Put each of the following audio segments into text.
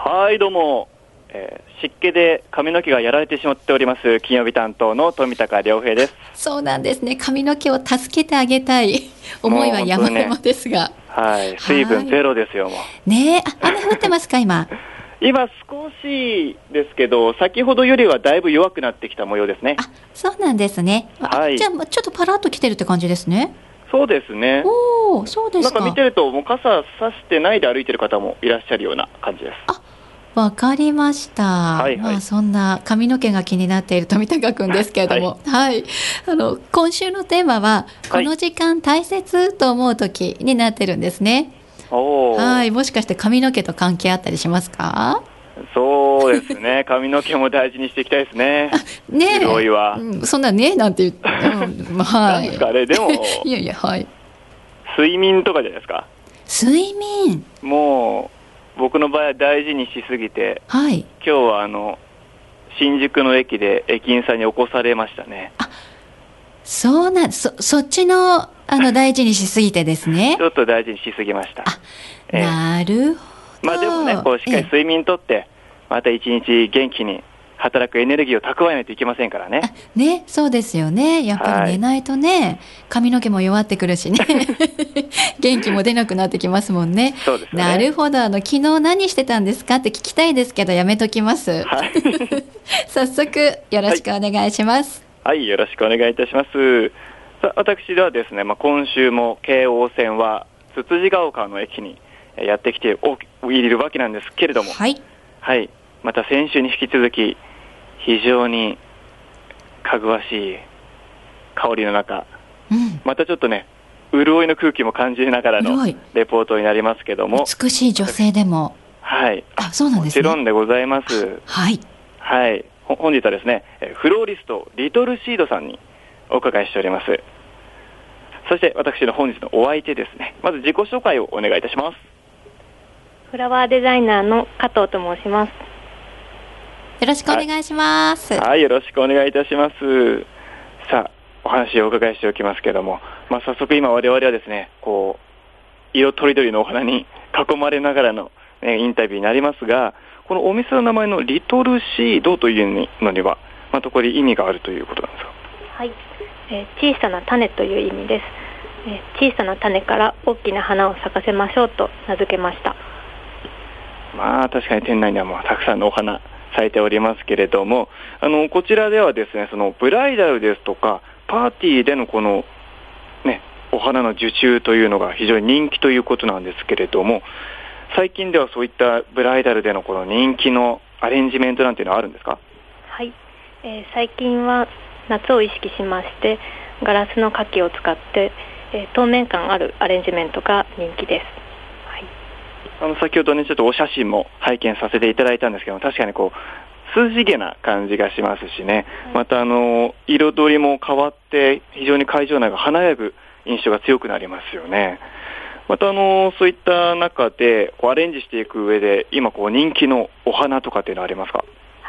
はい、どうも、湿気で髪の毛がやられてしまっております金曜日担当の富高亮平です。 そうなんですね。髪の毛を助けてあげたい思いは山々ですが、 はい、水分ゼロですよ、もうね。雨降ってますか今？ 今少しですけど、先ほどよりはだいぶ弱くなってきた模様ですね。 そうなんですね。 はい、 じゃあちょっとパラッと来てるって感じですね。 そうですね。 おー、そうですか。 なんか見てるともう傘さしてないで歩いてる方もいらっしゃるような感じです。 わかりました。 はいはい、 そんな髪の毛が気になっている富高くんですけれども、はい、今週のテーマは、この時間大切と思う時になってるんですね。はい、もしかして髪の毛と関係あったりしますか？ そうですね。髪の毛も大事にしていきたいですね。 ねえ、 潤いは、 そんなねなんて言って、 なんですかね。でもいやいや、はい、 睡眠とかじゃないですか。 睡眠、 もう僕の場合は大事にしすぎて、 はい、 今日は新宿の駅で駅員さんに起こされましたね。 そうなん、そっちの大事にしすぎてですね。 ちょっと大事にしすぎました。 なるほど。 でもね、こうしっかり睡眠とって、また一日元気に働くエネルギーを蓄えないといけませんからね。 ね、そうですよね。やっぱり寝ないとね、髪の毛も弱ってくるしね元気も出なくなってきますもんね。 そうですね。 なるほど。昨日何してたんですかって聞きたいですけどやめときます、 はい、 早速よろしくお願いします。 はい、よろしくお願いいたします。私ではですね、今週も京王線はつつじが丘の駅にやってきているわけなんですけれども、 はい、 はい、また先週に引き続き非常にかぐわしい香りの中、またちょっとね、潤いの空気も感じながらのレポートになりますけども、 美しい女性でも、 はい、 そうなんですね。 もちろんでございます。 はい、 はい、本日はですね、フローリストリトルシードさんにお伺いしております。そして私の本日のお相手ですね、まず自己紹介をお願いいたします。 フラワーデザイナーの加藤と申します。 よろしくお願いします。 はい、よろしくお願いいたします。さあ、お話をお伺いしておきますけれども、早速今我々はですね、こう色とりどりのお花に囲まれながらの、インタビューになりますが、このお店の名前のリトルシードというのにはまたこれ意味があるということなんですか？ はい、小さな種という意味です。小さな種から大きな花を咲かせましょうと名付けました。 確かに店内にはもうたくさんのお花咲いておりますけれども、こちらではですね、そのブライダルですとかパーティーでのこのね、お花の受注というのが非常に人気ということなんですけれども、最近ではそういったブライダルでのこの人気のアレンジメントなんていうのはあるんですか？ はい、最近は夏を意識しましてガラスの花器を使って、透明感あるアレンジメントが人気です。 先ほどね、ちょっとお写真も拝見させていただいたんですけども、確かにこう涼しげな感じがしますしね、また彩りも変わって非常に会場内が華やぐ印象が強くなりますよね。またそういった中でこうアレンジしていく上で今こう人気のお花とかっていうのはありますか？ はい、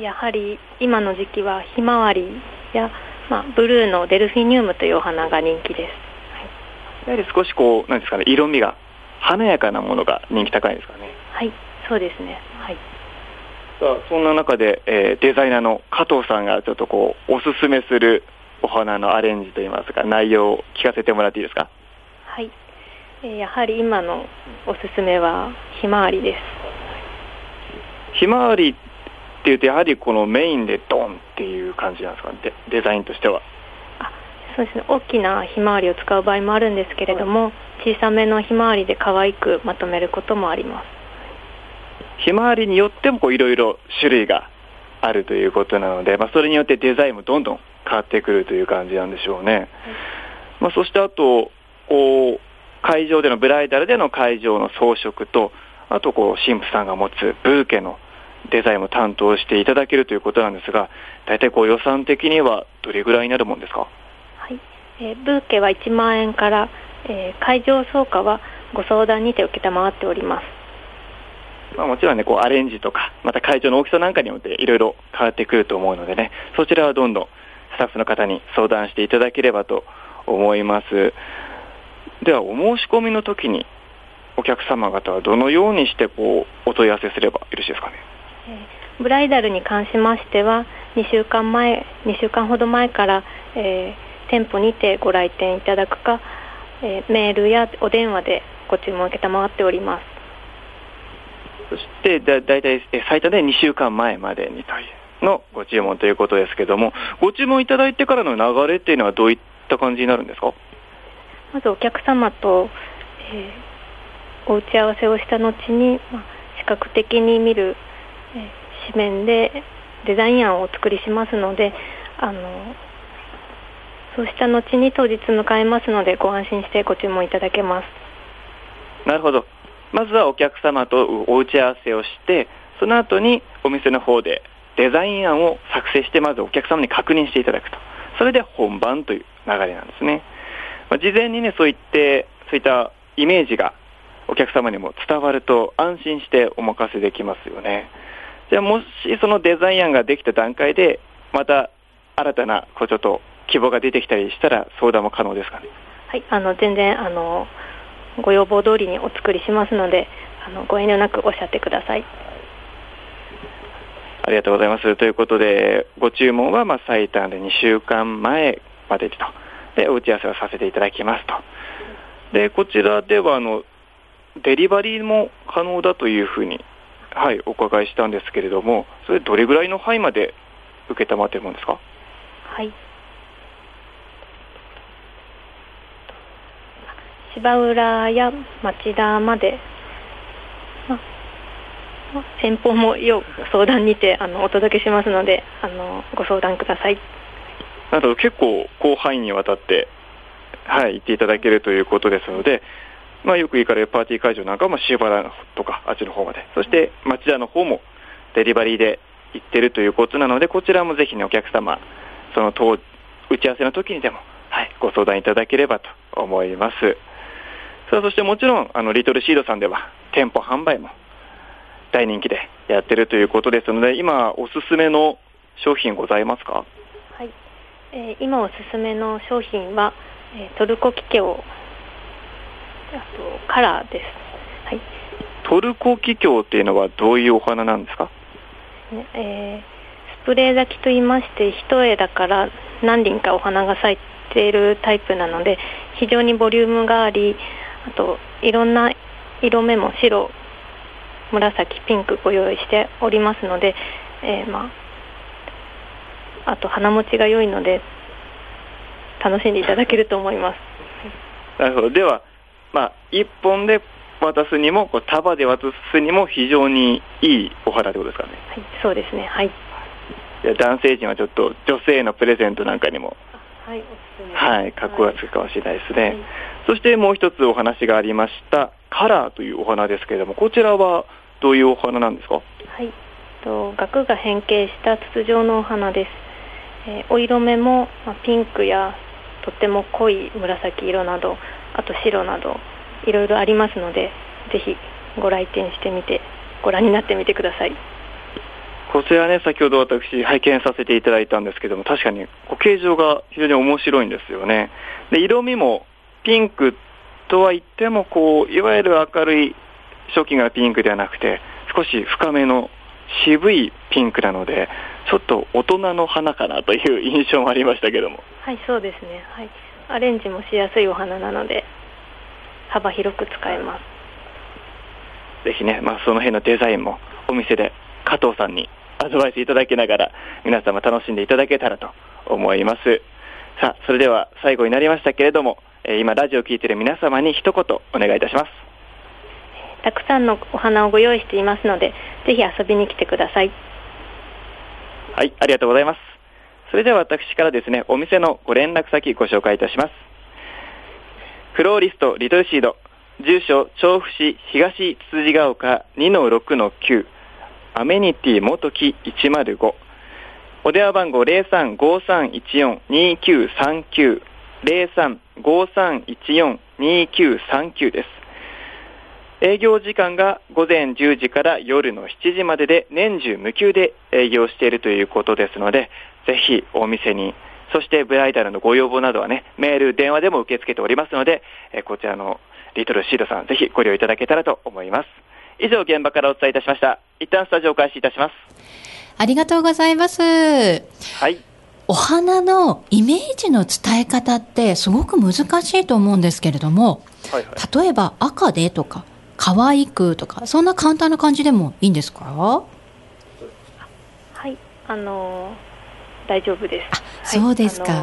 やはり今の時期はひまわりや、ブルーのデルフィニウムというお花が人気です。 やはり少しこうなんですかね、色味が華やかなものが人気高いですかね？ はい、そうですね。はい。 さあ、そんな中で、デザイナーの加藤さんがちょっとこうおすすめするお花のアレンジといいますか内容を聞かせてもらっていいですか？ はい、やはり今のおすすめはひまわりです。 ひまわりっていうとやはりこのメインでドンっていう感じなんですかね、デザインとしては？ そうですね、大きなひまわりを使う場合もあるんですけれども、小さめのひまわりで可愛くまとめることもあります。 ひまわりによってもいろいろ種類があるということなので、それによってデザインもどんどん変わってくるという感じなんでしょうね。はい、そしてあとこう会場でのブライダルでの会場の装飾と、あとこう神父さんが持つブーケのデザインも担当していただけるということなんですが、大体こう予算的にはどれぐらいになるもんですか？ はい、ブーケは1万円から、会場総価はご相談にて承っております。 もちろんね、こうアレンジとかまた会場の大きさなんかによっていろいろ変わってくると思うのでね、そちらはどんどんスタッフの方に相談していただければと思います。ではお申し込みの時にお客様方はどのようにしてお問い合わせすればよろしいですかね。 ブライダルに関しましては2週間ほど前から、店舗にてご来店いただくか、メールやお電話でご注文を承っております。 そしてだいたい最多で2週間前までにというのご注文ということですけども、ご注文いただいてからの流れっていうのはどういった感じになるんですか？ まずお客様と、お打ち合わせをした後に、視覚的に見る、紙面でデザイン案をお作りしますので、そうした後に当日迎えますのでご安心してご注文いただけます。 なるほど。まずはお客様とお打ち合わせをして、その後にお店の方でデザイン案を作成してまずお客様に確認していただくと、それで本番という流れなんですね。事前にねそういったイメージがお客様にも伝わると安心してお任せできますよね。じゃあもしそのデザイン案ができた段階でまた新たなちょっと希望が出てきたりしたら相談も可能ですかね。 はい、全然ご要望通りにお作りしますのでご遠慮なくおっしゃってください。 ありがとうございます。ということでご注文は最短で2週間前までとでお打ち合わせをさせていただきますと。でこちらではデリバリーも可能だというふうに、お伺いしたんですけれども、それどれぐらいの範囲まで受けたまっているものですか？ はい、芝浦や町田まで、先方も要相談にてお届けしますのでご相談ください。 など結構広範囲にわたって、行っていただけるということですので、よく行かれるパーティー会場なんかも芝原とかあっちの方まで、そして町田の方もデリバリーで行ってるということなので、こちらもぜひねお客様その打ち合わせの時にでも、ご相談いただければと思います。さあそしてもちろんリトルシードさんでは店舗販売も大人気でやってるということですので、今おすすめの商品ございますか？ はい、今おすすめの商品は、トルコキキョウ、カラーです。 トルコキキョウっていうのはどういうお花なんですか？ スプレー咲きといいまして、一枝から何輪かお花が咲いているタイプなので非常にボリュームがあり、あといろんな色目も白、紫、ピンクご用意しておりますので、あと花持ちが良いので楽しんでいただけると思います。 なるほど。では、1本で渡すにも束で渡すにも非常にいいお花ということですかね。 はい、そうですね。はい。 男性陣はちょっと女性のプレゼントなんかにも、 おすすめ。 格好がつくかもしれないですね。そしてもう一つお話がありましたカラーというお花ですけれども、こちらはどういうお花なんですか？ 額が変形した筒状のお花です。お色目も、ピンクやとっても濃い紫色など、あと白などいろいろありますので、ぜひご来店してみてご覧になってみてください。 こちらね、先ほど私拝見させていただいたんですけども、確かに形状が非常に面白いんですよね。で色味もピンクとは言ってもいわゆる明るい初期がピンクではなくて、少し深めの渋いピンクなので、ちょっと大人の花かなという印象もありましたけども。 はい、そうですね。アレンジもしやすいお花なので幅広く使えます。 ぜひね、その辺のデザインもお店で加藤さんにアドバイスいただきながら皆様楽しんでいただけたらと思います。さあ、それでは最後になりましたけれども、今ラジオを聞いている皆様に一言お願いいたします。 たくさんのお花をご用意していますので、ぜひ遊びに来てください。 はい、ありがとうございます。それでは私からですね、お店のご連絡先ご紹介いたします。フローリストリトルシード、住所調布市東つつじが丘 2-6-9、アメニティ元木105、お電話番号 0353142939 0353142939 です。営業時間が午前10時から夜の7時までで、年中無休で営業しているということですので、ぜひお店に、そしてブライダルのご要望などはね、メール、電話でも受け付けておりますので、こちらのリトルシードさん、ぜひご利用いただけたらと思います。以上、現場からお伝えいたしました。一旦スタジオを開始いたします。 ありがとうございます。 はい。 お花のイメージの伝え方ってすごく難しいと思うんですけれども、はいはい、例えば赤でとか可愛くとか、そんな簡単な感じでもいいんですか？ はい、大丈夫です。 そうですか。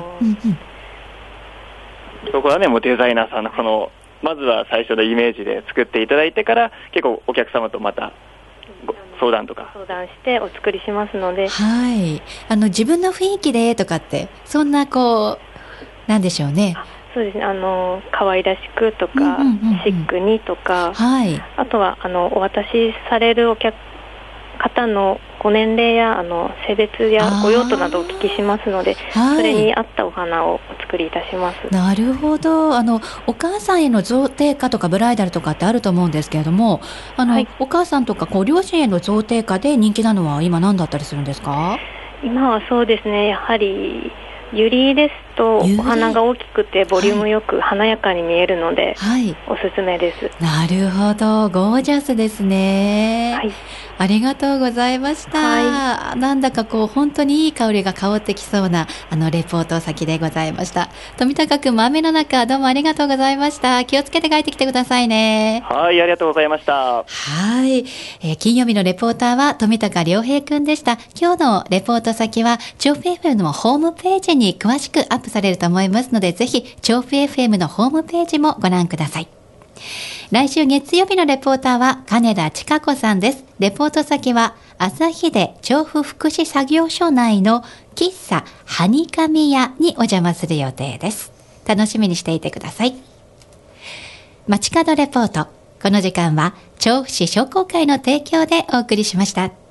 そこはね、もうデザイナーさんのこのまずは最初のイメージで作っていただいてから、結構お客様とまた相談してお作りしますので、 はい、自分の雰囲気でとかって、そんななんでしょうね。 そうですね、可愛らしくとか、シックにとか、はい、あとはお渡しされる方のご年齢や性別やご用途などをお聞きしますので、それに合ったお花をお作りいたします。 なるほど。お母さんへの贈呈花とかブライダルとかってあると思うんですけれども、はい、お母さんとか両親への贈呈花で人気なのは今何だったりするんですか？ 今はそうですね、やはりユリですとお花が大きくてボリュームよく華やかに見えるので、はい、おすすめです。 なるほど、ゴージャスですね。はい、ありがとうございました。はい、なんだか本当にいい香りが香ってきそうなレポート先でございました。富高くんも雨の中どうもありがとうございました。気をつけて帰ってきてくださいね。 はい、ありがとうございました。 はい、金曜日のレポーターは富高良平くんでした。今日のレポート先は調布 FM のホームページに詳しくアップされると思いますので、ぜひ調布 FM のホームページもご覧ください。来週月曜日のレポーターは金田千佳子さんです。レポート先は朝日で調布福祉作業所内の喫茶はにかみ屋にお邪魔する予定です。楽しみにしていてください。街角レポート、この時間は調布市商工会の提供でお送りしました。